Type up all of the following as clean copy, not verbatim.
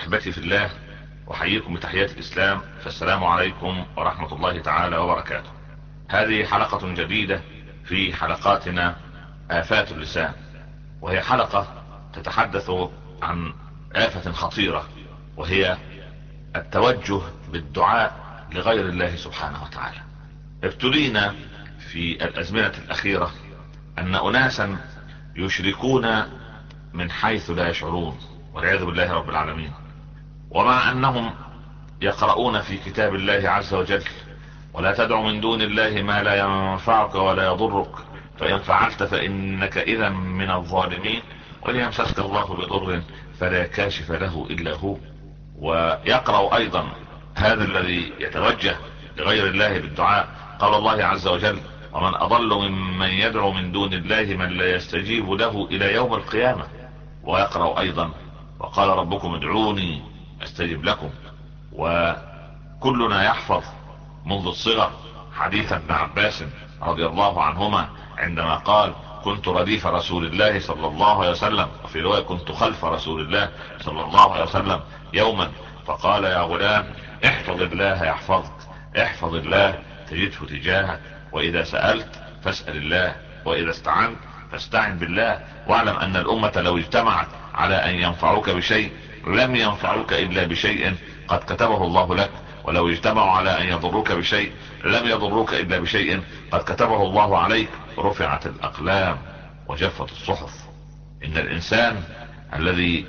احبتي في الله، احييكم بتحية الاسلام، فالسلام عليكم ورحمة الله تعالى وبركاته. هذه حلقة جديدة في حلقاتنا آفات اللسان، وهي حلقة تتحدث عن آفة خطيرة، وهي التوجه بالدعاء لغير الله سبحانه وتعالى. ابتلينا في الازمنة الاخيرة ان اناسا يشركون من حيث لا يشعرون، والعياذ بالله رب العالمين. ومع انهم يقرؤون في كتاب الله عز وجل: ولا تدع من دون الله ما لا ينفعك ولا يضرك، فإن فعلت فإنك إذا من الظالمين، وإن يمسسك الله بضر فلا كاشف له إلا هو. ويقرأ أيضا هذا الذي يتوجه لغير الله بالدعاء قال الله عز وجل: ومن أضل ممن يدعو من دون الله من لا يستجيب له إلى يوم القيامة. ويقرأ أيضا: وقال ربكم ادعوني أستجب لكم. وكلنا يحفظ منذ الصغر حديث ابن عباس رضي الله عنهما عندما قال: كنت رديف رسول الله صلى الله عليه وسلم، وفي رواية كنت خلف رسول الله صلى الله عليه وسلم يوما، فقال: يا غلام احفظ الله يحفظك، احفظ الله تجده تجاهك، واذا سألت فاسأل الله، واذا استعنت فاستعن بالله، واعلم ان الامة لو اجتمعت على ان ينفعوك بشيء لم ينفعوك الا بشيء قد كتبه الله لك، ولو اجتمعوا على ان يضروك بشيء لم يضروك الا بشيء قد كتبه الله عليك. رفعت الاقلام وجفت الصحف. ان الانسان الذي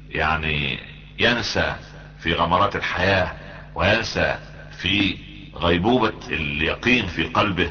ينسى في غمرات الحياة، وينسى في غيبوبة اليقين في قلبه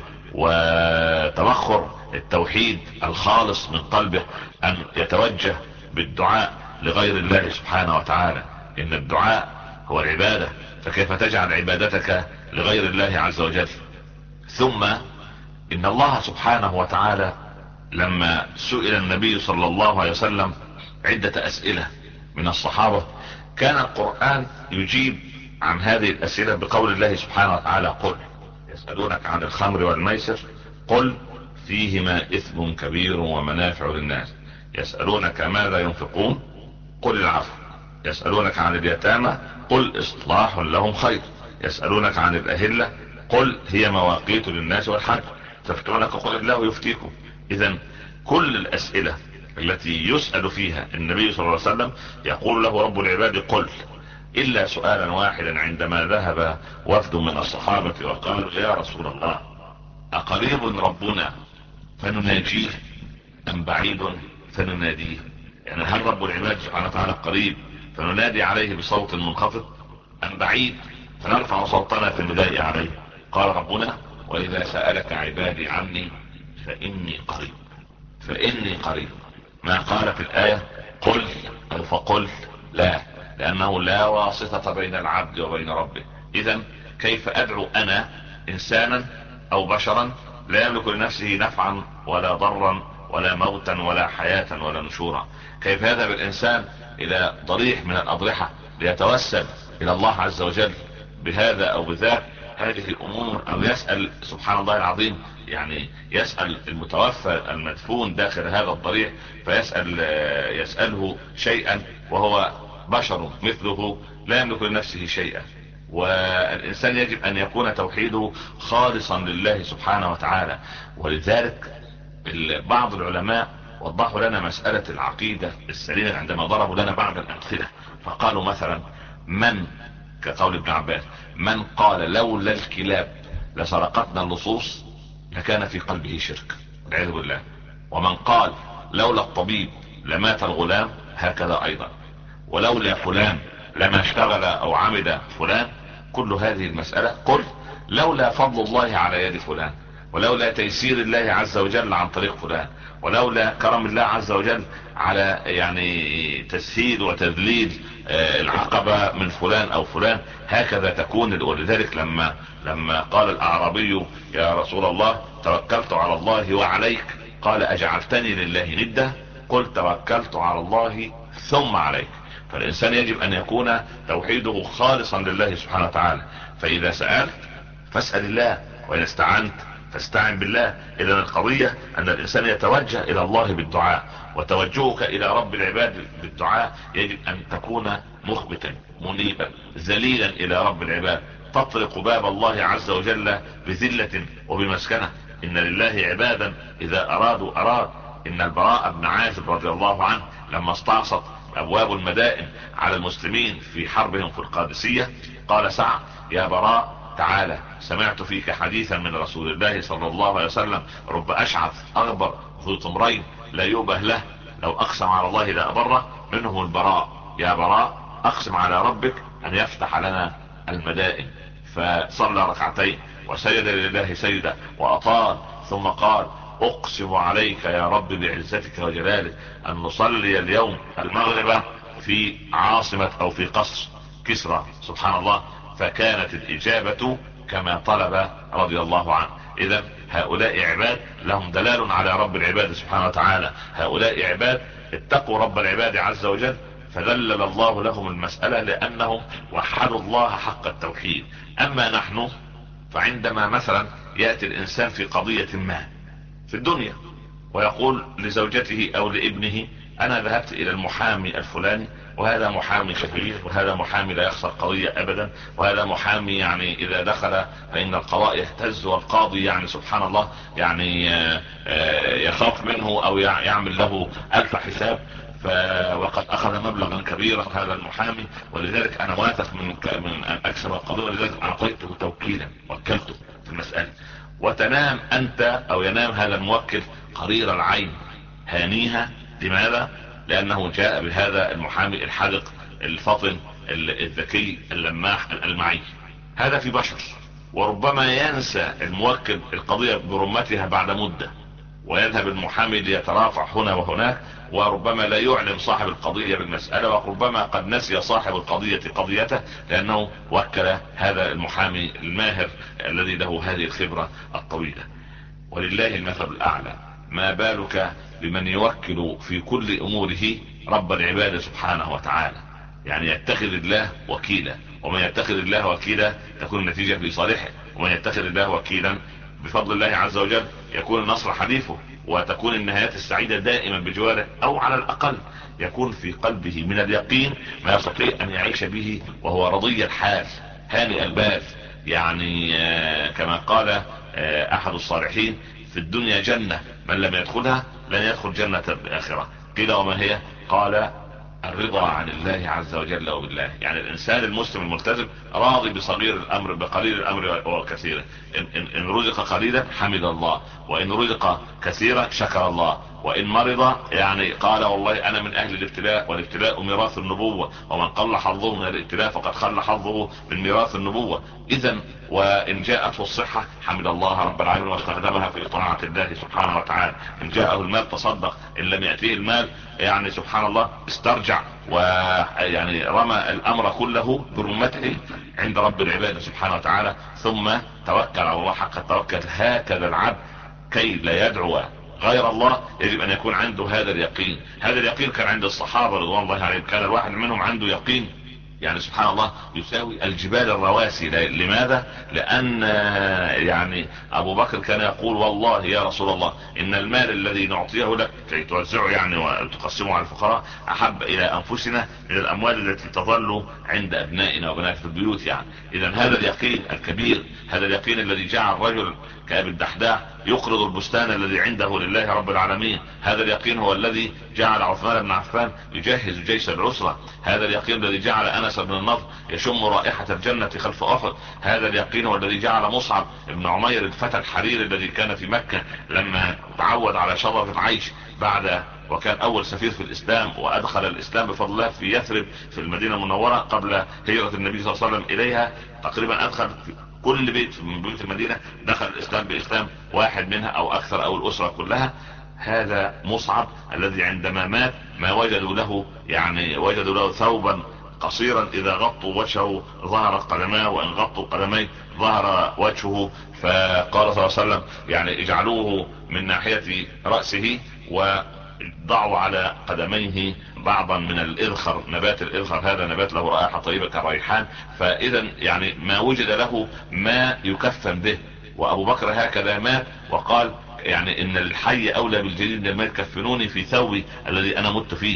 وتبخر التوحيد الخالص من قلبه، ان يتوجه بالدعاء لغير الله سبحانه وتعالى. ان الدعاء هو العبادة، فكيف تجعل عبادتك لغير الله عز وجل؟ ثم ان الله سبحانه وتعالى لما سئل النبي صلى الله عليه وسلم عدة اسئلة من الصحابة، كان القرآن يجيب عن هذه الاسئلة بقول الله سبحانه وتعالى: قل يسألونك عن الخمر والميسر قل فيهما اثم كبير ومنافع للناس، يسألونك ماذا ينفقون قل العفو، يسألونك عن اليتامى قل اصلاح لهم خير، يسألونك عن الاهلة قل هي مواقيت للناس والحج، تفتونك قل الله يفتيكم. اذا كل الاسئلة التي يسأل فيها النبي صلى الله عليه وسلم يقول له رب العباد قل، الا سؤالا واحدا عندما ذهب وفد من الصحابة وقالوا: يا رسول الله، اقريب ربنا فنناجيه ام بعيد فنناديه؟ يعني هل رب العباد سبحانه وتعالى قريب فننادي عليه بصوت منخفض، ام بعيد فنرفع صوتنا في النداء عليه؟ قال ربنا: واذا سألك عبادي عني فاني قريب، فاني قريب. ما قال في الآية قل او فقل، لا، لانه لا واسطة بين العبد وبين ربه. اذا كيف ادعو انا انسانا او بشرا لا يملك لنفسه نفعا ولا ضرا ولا موتا ولا حياة ولا نشورا؟ كيف يذهب الانسان الى ضريح من الاضرحة ليتوسل الى الله عز وجل بهذا او بذاك؟ هذه الامور. او يسأل سبحان الله العظيم، يسأل المتوفى المدفون داخل هذا الضريح يسأله شيئا وهو بشر مثله لا يملك لنفسه شيئا. والانسان يجب ان يكون توحيده خالصا لله سبحانه وتعالى. ولذلك بعض العلماء وضحوا لنا مسألة العقيدة السليمة عندما ضربوا لنا بعض الامثلة، فقالوا مثلا: من كقول ابن عباس من قال لولا الكلاب لسرقتنا اللصوص لكان في قلبه شرك، والعياذ بالله. ومن قال لولا الطبيب لمات الغلام، هكذا ايضا. ولولا فلان لما اشتغل او عمد فلان. كل هذه المسألة قل لولا فضل الله على يد فلان، ولولا تيسير الله عز وجل عن طريق فلان، ولولا كرم الله عز وجل على تسهيل وتذليل العقبة من فلان او فلان، هكذا تكون. ولذلك لما قال الاعرابي: يا رسول الله، توكلت على الله وعليك، قال: اجعلتني لله ندا؟ قل توكلت على الله ثم عليك. فالانسان يجب ان يكون توحيده خالصا لله سبحانه وتعالى. فاذا سألت فاسأل الله، وإذا استعنت فاستعن بالله. اذا القضية ان الانسان يتوجه الى الله بالدعاء، وتوجهك الى رب العباد بالدعاء يجب ان تكون مخبتا منيبا ذليلا الى رب العباد، تطرق باب الله عز وجل بذلة وبمسكنة. ان لله عبادا اذا ارادوا اراد. ان البراء بن عازب رضي الله عنه لما استعصت ابواب المدائن على المسلمين في حربهم في القادسية، قال سعد: يا براء تعالى، سمعت فيك حديثا من رسول الله صلى الله عليه وسلم: رب اشعث اغبر ذو طمرين لا يؤبه له، لو اقسم على الله لابره، منهم البراء. يا براء اقسم على ربك ان يفتح لنا المدائن. فصلى ركعتين وسجد لله سجدة واطال، ثم قال: اقسم عليك يا رب بعزتك وجلالك ان نصلي اليوم المغرب في عاصمة او في قصر كسرى. سبحان الله. فكانت الاجابة كما طلب رضي الله عنه. اذا هؤلاء عباد لهم دلال على رب العباد سبحانه وتعالى، هؤلاء عباد اتقوا رب العباد عز وجل، فذلل الله لهم المسألة لانهم وحدوا الله حق التوحيد. اما نحن فعندما مثلا يأتي الانسان في قضية ما في الدنيا ويقول لزوجته او لابنه: انا ذهبت الى المحامي الفلاني، وهذا محامي كبير، وهذا محامي لا يخسر قضية ابدا، وهذا محامي يعني اذا دخل فان القضاء يهتز، والقاضي يعني سبحان الله يعني يخاف منه او يعمل له الف حساب، وقد اخذ مبلغا كبيرا هذا المحامي، ولذلك انا واثق من ان اكسب القضية، ولذلك اعطيته توكيلا، وكلته في المسألة. وتنام انت او ينام هذا الموكل قرير العين هانيها. لماذا؟ لانه جاء بهذا المحامي الحذق الفطن الذكي اللماح الالمعي. هذا في بشر، وربما ينسى الموكل القضية برمتها بعد مدة، ويذهب المحامي ليترافع هنا وهناك، وربما لا يعلم صاحب القضية بالمسألة، وربما قد نسي صاحب القضية قضيته لأنه وكل هذا المحامي الماهر الذي له هذه الخبرة الطويلة. ولله المثل الأعلى. ما بالك بمن يوكل في كل أموره رب العباد سبحانه وتعالى، يعني يتخذ الله وكيلا. ومن يتخذ الله وكيلا تكون النتيجة في صالحه، ومن يتخذ الله وكيلا بفضل الله عز وجل يكون النصر حليفه، وتكون النهايات السعيدة دائما بجواره، او على الاقل يكون في قلبه من اليقين ما يستطيع ان يعيش به وهو رضي الحال هانئ البال. يعني كما قال احد الصالحين: في الدنيا جنة من لم يدخلها لن يدخل جنة الاخرة. قيل: وما هي؟ قال: الرضا عن الله عز وجل وبالله. يعني الانسان المسلم الملتزم راضي بصغير الامر بقليل الامر وكثيره. ان رزق قليلا حمد الله، وان رزق كثيرا شكر الله، وان مرض يعني قال: والله انا من اهل الابتلاء، والابتلاء ميراث النبوة، ومن قل حظه من الابتلاء فقد خل حظه من ميراث النبوة. اذا وان جاءته الصحة حمد الله رب العالمين واستخدمها في طاعة الله سبحانه وتعالى. ان جاءه المال تصدق، ان لم يأتيه المال يعني سبحان الله استرجع، ويعني رمى الامر كله برمته عند رب العباد سبحانه وتعالى، ثم توكل على الله حق التوكل. هكذا العبد كي لا يدعو غير الله يجب ان يكون عنده هذا اليقين. هذا اليقين كان عند الصحابة رضوان الله عليهم، كان الواحد منهم عنده يقين يعني سبحان الله يساوي الجبال الرواسي. لماذا؟ لان يعني ابو بكر كان يقول: والله يا رسول الله ان المال الذي نعطيه لك كي توزعه يعني وتقسمه على الفقراء احب الى انفسنا من الاموال التي تظل عند ابنائنا وبنات في البيوت. يعني اذا هذا اليقين الكبير، هذا اليقين الذي جعل الرجل كأبي الدحداح يقرض البستان الذي عنده لله رب العالمين. هذا اليقين هو الذي جعل عثمان بن عفان يجهز جيش العسرة. هذا اليقين الذي جعل انس بن النضر يشم رائحة الجنة خلف احد. هذا اليقين هو الذي جعل مصعب بن عمير الفتى الحرير الذي كان في مكة لما تعود على شظف العيش بعد وكان اول سفير في الاسلام، وادخل الاسلام بفضل الله في يثرب في المدينة المنورة قبل هجرة النبي صلى الله عليه وسلم اليها. تقريبا ادخل في كل بيت من بيوت المدينة دخل الاسلام باسلام واحد منها او اكثر او الاسرة كلها. هذا مصعب الذي عندما مات ما وجدوا له يعني وجدوا له ثوبا قصيرا اذا غطوا وجهه ظهرت قدماه، وان غطوا قدميه ظهر وجهه. فقال صلى الله عليه وسلم يعني اجعلوه من ناحية رأسه وضعوا على قدميه بعضا من الاذخر، نبات الاذخر هذا نبات له رائحة طيبة كالريحان. فاذا يعني ما وجد له ما يكفن به وابو بكر هكذا مات وقال يعني ان الحي اولى بالجديد من الميت، كفنوني في ثوبي الذي انا مت فيه.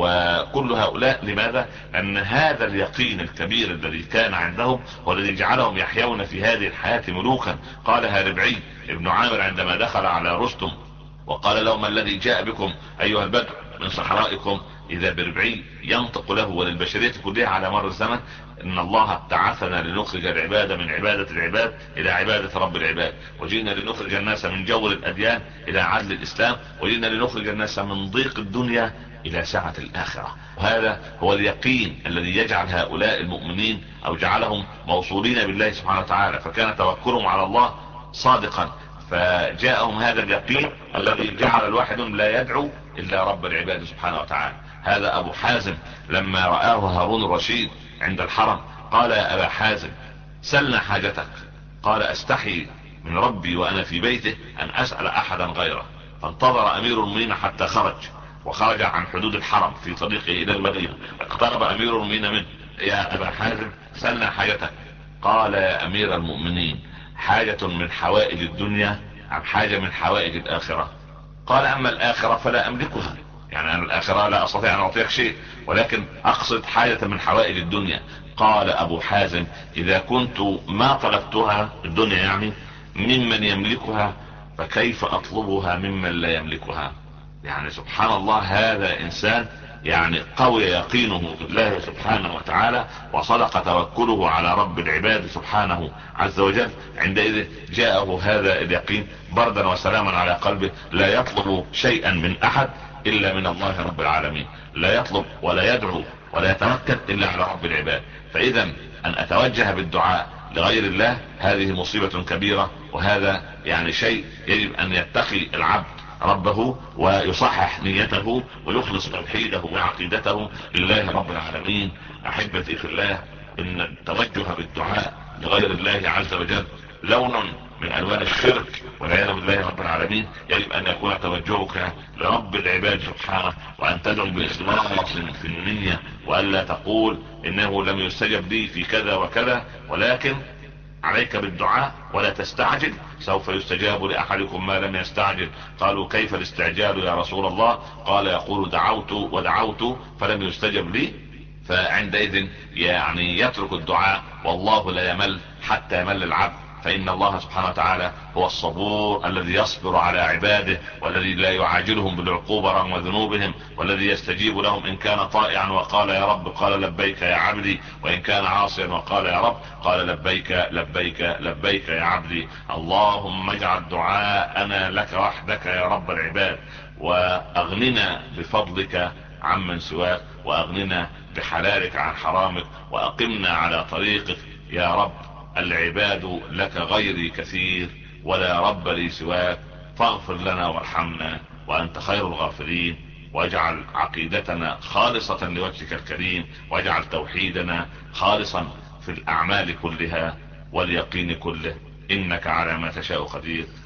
وكل هؤلاء لماذا؟ ان هذا اليقين الكبير الذي كان عندهم هو الذي جعلهم يحيون في هذه الحياة ملوكا. قالها ربعي ابن عامر عندما دخل على رستم وقال لهم: الذي جاء بكم ايها البدر من صحرائكم؟ اذا بربعي ينطق له وللبشرية كلها على مر الزمن: ان الله ابتعثنا لنخرج العباد من عبادة العباد الى عبادة رب العباد، وجئنا لنخرج الناس من جور الاديان الى عدل الاسلام، وجئنا لنخرج الناس من ضيق الدنيا الى سعة الاخرة. وهذا هو اليقين الذي يجعل هؤلاء المؤمنين او جعلهم موصولين بالله سبحانه وتعالى، فكان توكلهم على الله صادقا، فجاءهم هذا اليقين الذي جعل الواحد لا يدعو الا رب العباد سبحانه وتعالى. هذا ابو حازم لما رآه هارون الرشيد عند الحرم قال: يا ابا حازم سلنا حاجتك. قال: استحي من ربي وانا في بيته ان اسأل احدا غيره. فانتظر امير المؤمنين حتى خرج، وخرج عن حدود الحرم في طريقه الى المدينة. اقترب امير المؤمنين منه: يا ابا حازم سلنا حاجتك. قال: يا امير المؤمنين، حاجة من حوائج الدنيا ام حاجة من حوائج الاخرة؟ قال: اما الاخرة فلا املكها، يعني انا الاخرة لا استطيع ان اعطيك شيء، ولكن اقصد حاجة من حوائج الدنيا. قال ابو حازم: اذا كنت ما طلبتها الدنيا يعني ممن يملكها، فكيف اطلبها ممن لا يملكها؟ يعني سبحان الله، هذا انسان يعني قوي يقينه بالله سبحانه وتعالى، وصدق توكله على رب العباد سبحانه عز وجل. عندئذ جاءه هذا اليقين بردا وسلاما على قلبه، لا يطلب شيئا من احد الا من الله رب العالمين، لا يطلب ولا يدعو ولا يتوكل الا على رب العباد. فاذا ان اتوجه بالدعاء لغير الله هذه مصيبة كبيرة، وهذا يعني شيء يجب ان يتقي العبد ربه ويصحح نيته ويخلص توحيده وعقيدته لله رب العالمين. احبتي في الله، ان التوجه بالدعاء لغير الله عز وجل لون من الوان الشرك والعياذ بالله رب العالمين. يجب ان يكون توجهك لرب العباد سبحانه، وان تدعو باخلاص في النية، والا تقول انه لم يستجب لي في كذا وكذا، ولكن عليك بالدعاء ولا تستعجل، سوف يستجاب لأحدكم ما لم يستعجل. قالوا: كيف الاستعجال يا رسول الله؟ قال: يقول: دعوت ودعوت فلم يستجب لي. فعندئذ يعني يترك الدعاء، والله لا يمل حتى يمل العبد، فإن الله سبحانه وتعالى هو الصبور الذي يصبر على عباده، والذي لا يعاجلهم بالعقوبة رغم ذنوبهم، والذي يستجيب لهم إن كان طائعا وقال يا رب قال لبيك يا عبدي، وإن كان عاصيا وقال يا رب قال لبيك لبيك لبيك يا عبدي. اللهم اجعل دعاءنا لك وحدك يا رب العباد، واغننا بفضلك عمن سواك، واغننا بحلالك عن حرامك، واقمنا على طريقك يا رب. العباد لك غيري كثير، ولا رب لي سواك، فاغفر لنا وارحمنا وانت خير الغافرين، واجعل عقيدتنا خالصة لوجهك الكريم، واجعل توحيدنا خالصا في الاعمال كلها واليقين كله، انك على ما تشاء قدير.